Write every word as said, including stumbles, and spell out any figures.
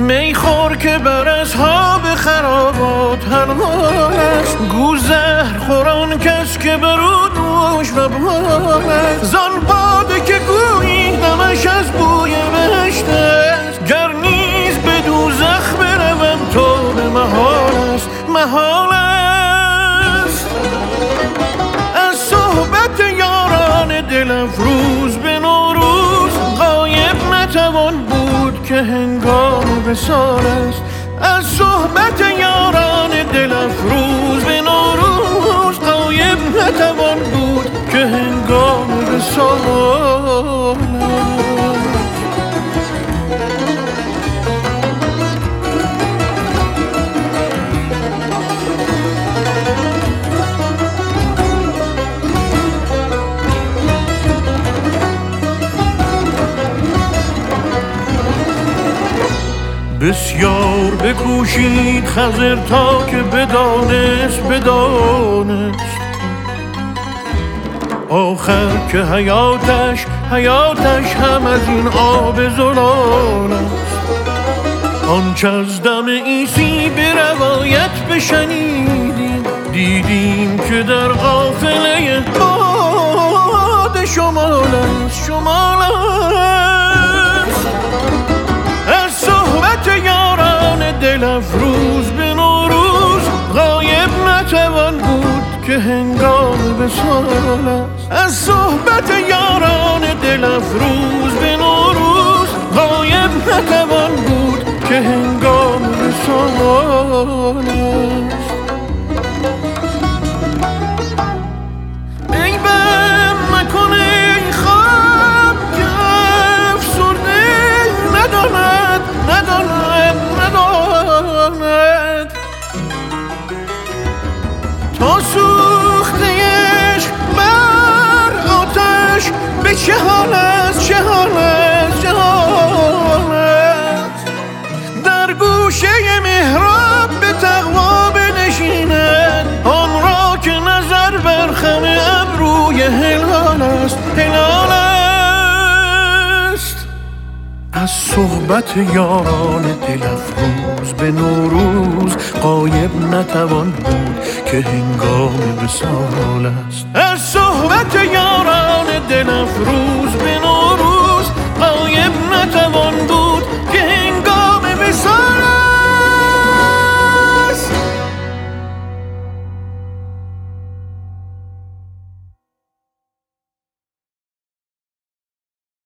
میخور که بر اصحاب خرابات حلال است. گو زهر خوران کس که برو نوش و بال است. زان باده که گویی دمش از بوی بهشت است. گر نیز به دوزخ بروم تو به محال است. محال است از صحبت یاران دل افروز به نوروز غایب نتوان بود که هنگام وصال است. از صحبت یاران دل افروز به نوروز غایب نتوان بود که هنگام وصال است. بسیار بکوشید خضر تا که بدانست بدانست آخر که حیاتش حیاتش هم از این آب زلال است. آنچه از دم عیسی به روایت بشنیدیم دیدیم که در قافله باد شمال است. شمال است از صحبت یاران دل افروز به نوروز غایب نتوان بود که هنگام وصال است. از صحبت یاران دل افروز به نوروز غایب نتوان بود که هنگام وصال است. ای بم مکنه خواب که افسرده نداند نداند نداند تا سوختهش بر آتش به چه حال است چه حال است چه حال است. در گوشه محراب به تقوا بنشیند آن را که نظر بر خم ابروی هلال است. هلال است از صحبت یاران دل افروز به نوروز غایب نتوان بود که هنگام وصال است. از صحبت یاران دل افروز به نوروز